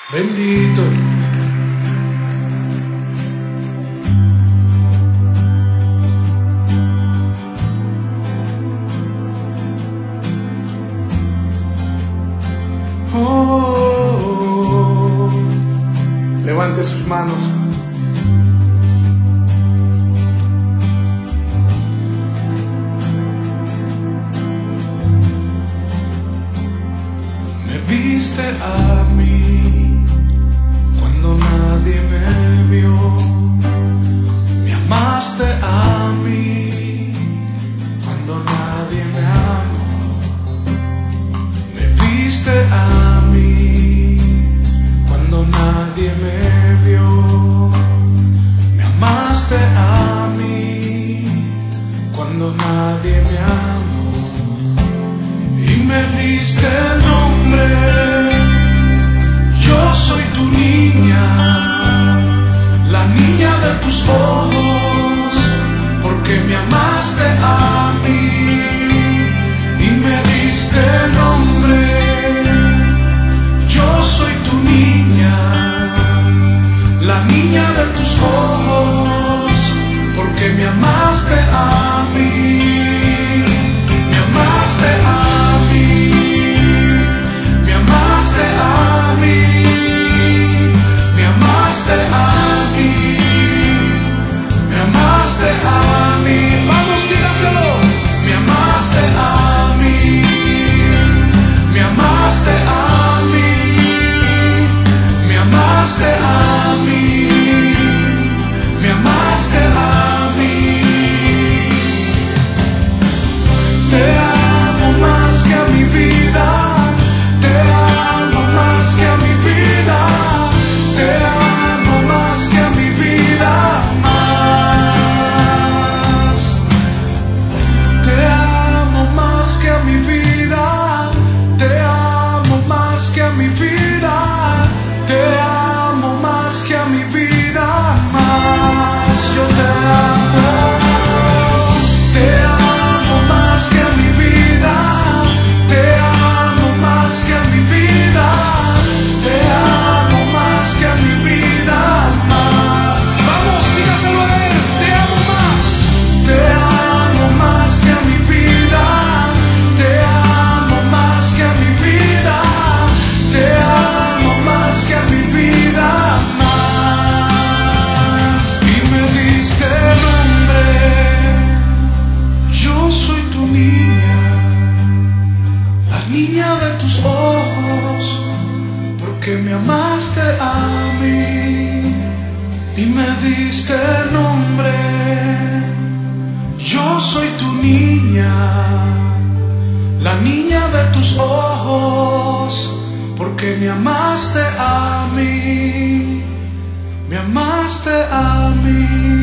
Bendito. Oh, levante sus manos. Me viste a mí cuando nadie me vio, me amaste a mí cuando nadie me amó, me viste a mí cuando nadie me vio, me amaste a mí cuando nadie me amó y me diste el nombre. Yo soy tu niña, la niña de tus ojos, porque me amaste a mí y me diste el nombre. Yo soy tu niña, la niña de tus ojos, porque me amaste a mí. Me amaste a mí, me amaste a mí, me amaste a mí, me amaste a mí. Vamos, dígaselo. Me amaste a mí, me amaste a mí, me amaste a mí, me amaste a mí. Te amo más que a mi vida, te amo más que a mi vida, te amo más que a mi vida, más. Te amo más que a mi vida, te amo más que a mi vida, te amo más que a mi vida, más. Yo te amo. Te amo más que a mi vida, te amo más que a mi vida, te amo más que a mi vida, más. Vamos, dígaselo a él, te amo más. Te amo más que a mi vida, te amo más que a mi vida, te amo más que a mi vida, más. Y me diste el nombre. Yo soy tu niña, la niña de tus ojos, porque me amaste a mí y me diste el nombre. Yo soy tu niña, la niña de tus ojos, porque me amaste a mí, me amaste a mí.